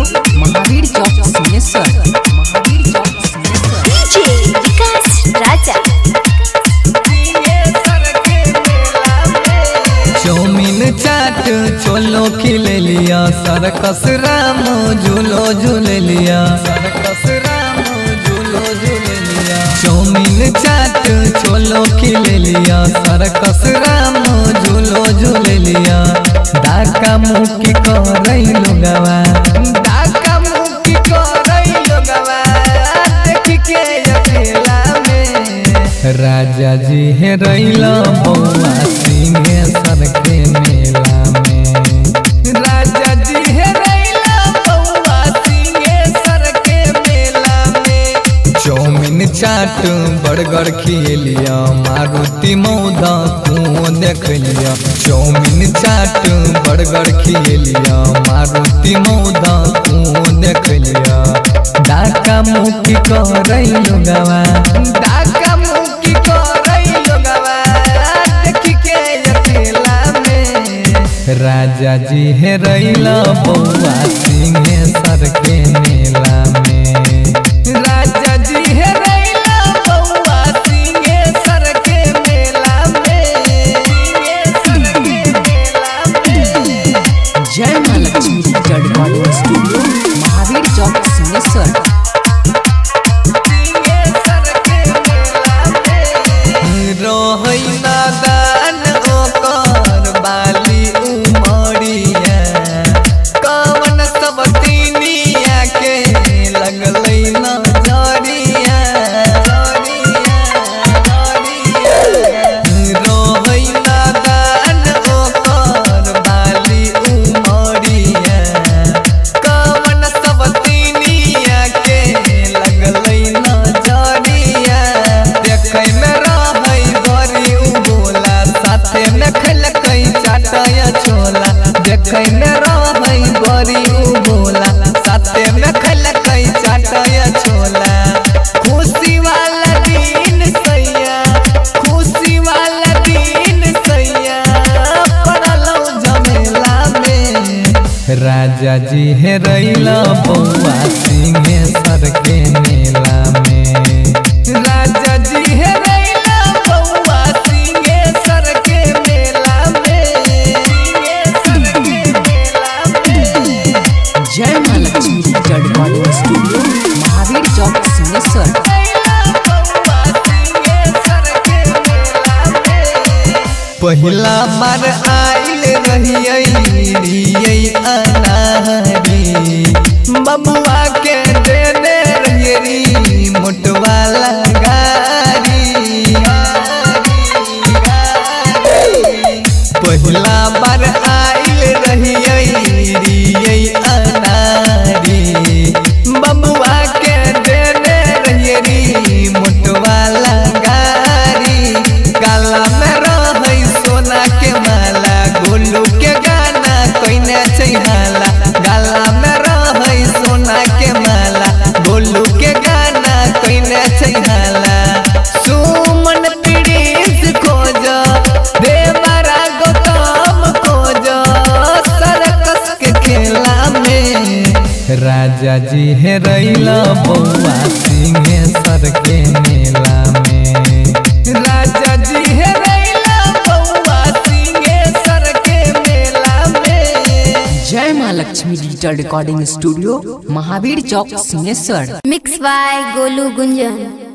Mahavir Chowk Singheshwar. Mahavir Chowk Singheshwar. DJ Vikas Raja. Chowmein चाट चोलो खिले लिया, सर्कस राम झूलो झूले लिया, सर्कस राम झूलो झूले लिया। चौमीन चाट चोलो खिले लिया, सर्कस राम झूलो झूले लिया। डाका मुकी करई लोगवा, डाका मुकी करई लोगवा, देख के अकेला में राजा जी है रैला बउआ सिंहेश्वर के मेला में। राजा जी है रैला बउआ सिंहेश्वर के मेला में। चौमीन चाट बर्गर खिए लिया, मारुति मौदा कुओं देख लिया। चौमीन चाट बर्गर खिए लिया, मारुति मौदा कुओं देख लिया। डाका मुकी करई लोगवा, डाका मुकी करई लोगवा, देख के अकेला में राजा जी है रैला बउआ सिंहेश्वर के मेला में। राजा जी है रैला बउआ सिंहेश्वर के मेला में, सिंहेश्वर के मेला में। Jai Maa Lakshmi recording studio, Mahavir Chowk Singheshwar. रोहई नादान ओकर बाली उमरिया, कवन सब तीनिया के लगलै नजरिया, रोहई नादान ओकर बाली उमरिया, कवन सब तीनिया के लगलै नजरिया। देखै में चाटया छोला, देखे में रहई बड़ी उबोला, साथे में खलकई चाटया छोला। खुशी वाला दिन सैया, खुशी वाला दिन सैया, पड़लो झमेला में राजा जी है रैला बउआ सिंहेश्वर के मेला में। राजा जी है रैला बउआ सिंहेश्वर के मेला में, सिंहेश्वर के मेला में। Jai Maa Lakshmi recording studio, Mahavir Chowk Singheshwar. पहिला बार आइल रहियै अनारी, बबुआ के देने रहियै मोटवाला गाड़ी। पहिला बार आइल रहियै अनारी, बबुआ के देने रहियै मोटवाला गाड़ी। काला में रहै सोना के माला, गोलू के गाना कोइने चैहाला। गाला में रहै सोना के माला, गोलू के गाना कोइने चैहाला। सुमन प्रिंस खोज, देवरा गौतम खोज, सर्कस के खेला में राजा जी है रैला बउआ सिंहेश्वर के मेला में। राजा जी है रैला बउआ सिंहेश्वर के मेला में। Jai Maa Lakshmi digital recording studio, Mahavir Chowk Singheshwar. Mix by Golu Gunjan.